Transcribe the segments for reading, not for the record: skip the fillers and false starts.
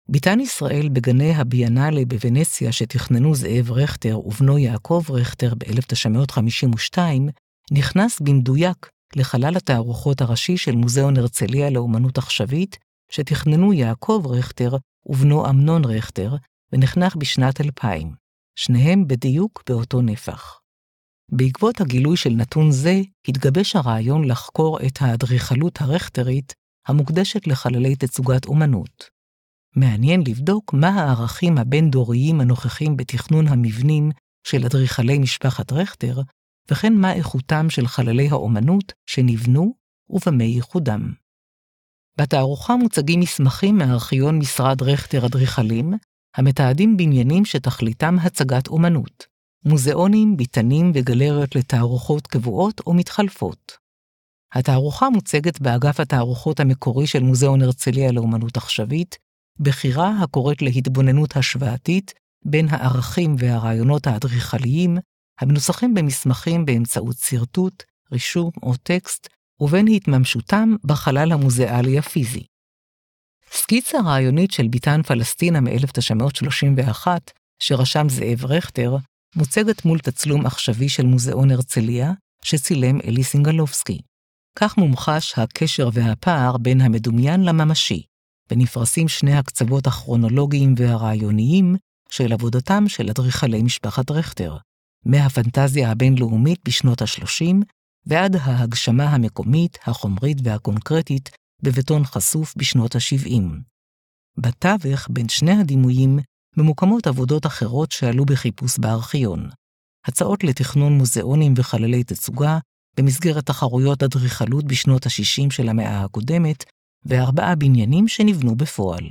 ביתן ישראל בגני הביאנלה בוונציה שתכננו זאב רכטר ובנו יעקב רכטר ב-1952, נכנס במדויק לחלל התערוכות הראשי של מוזיאון הרצליה לאומנות עכשווית, שתכננו יעקב רכטר ובנו אמנון רכטר, ונחנך בשנת 2000, שניהם בדיוק באותו נפח. בעקבות הגילוי של נתון זה, התגבש הרעיון לחקור את האדריכלות הרכטרית המוקדשת לחללי תצוגת אומנות. מעניין לבדוק מה הערכים הבין-דוריים הנוכחים בתכנון המבנים של אדריכלי משפחת רכטר, וכן מה איכותם של חללי האומנות שנבנו ובמה ייחודם. בתערוכה מוצגים מסמכים מארכיון משרד רכטר אדריכלים, המתעדים בניינים שתכליתם הצגת אומנות, מוזיאונים, ביתנים וגלריות לתערוכות קבועות או מתחלפות. התערוכה מוצגת באגף התערוכות המקורי של מוזיאון הרצליה לאומנות עכשווית, בחירה הקוראת להתבוננות השוואתית בין הערכים והרעיונות האדריכליים, המנוסחים במסמכים באמצעות סרטוט, רישום או טקסט, ובין התממשותם בחלל המוזיאלי הפיזי. סקיצה רעיונית של ביתן פלסטינה מ-1931, שרשם זאב רכטר, מוצגת מול תצלום עכשווי של מוזיאון הרצליה, שצילם אלי סינגלובסקי. כך מומחש הקשר והפער בין המדומיין לממשי, ונפרסים שני הקצוות הכרונולוגיים והרעיוניים של עבודתם של אדריכלי משפחת רכטר, מהפנטזיה הבינלאומית בשנות ה-30 ועד ההגשמה המקומית, החומרית והקונקרטית בבטון חשוף בשנות ה-70. בתווך בין שני הדימויים ממוקמות עבודות אחרות שעלו בחיפוש בארכיון. הצעות לתכנון מוזיאונים וחללי תצוגה במסגרת תחרויות אדריכלות בשנות ה-60 של המאה הקודמת, ו4 בניינים שנבנו בפועל.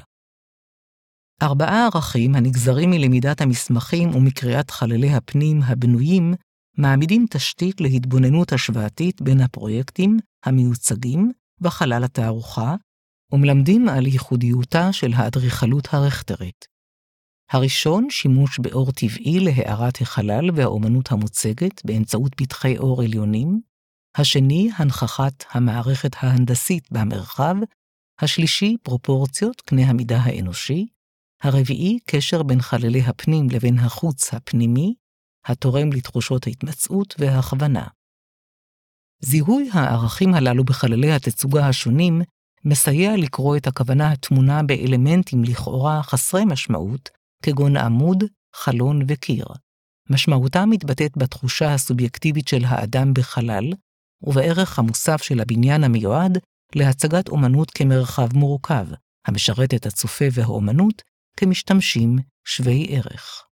4 ערכים הנגזרים מלמידת המסמכים ומקריאת חללי הפנים הבנויים, מעמידים תשתית להתבוננות השוואתית בין הפרויקטים המיוצגים בחלל התערוכה, ומלמדים על ייחודיותה של האדריכלות הרכטרית. הראשון, שימוש באור טבעי להארת החלל והאומנות המוצגת באמצעות פתחי אור עליונים, השני, הנכחת המערכת ההנדסית במרחב, השלישי, פרופורציות, קנה המידה האנושי, הרביעי, קשר בין חללי הפנים לבין החוץ הפנימי, התורם לתחושות ההתמצאות וההכוונה. זיהוי הערכים הללו בחללי התצוגה השונים מסייע לקרוא את הכוונה התמונה באלמנטים לכאורה חסרי משמעות, כגון עמוד, חלון וקיר. משמעותה מתבטאת בתחושה הסובייקטיבית של האדם בחלל, ובערך המוסף של הבניין המיועד להצגת אומנות כמרחב מורכב, המשרת את הצופה והאומנות כמשתמשים שווי ערך.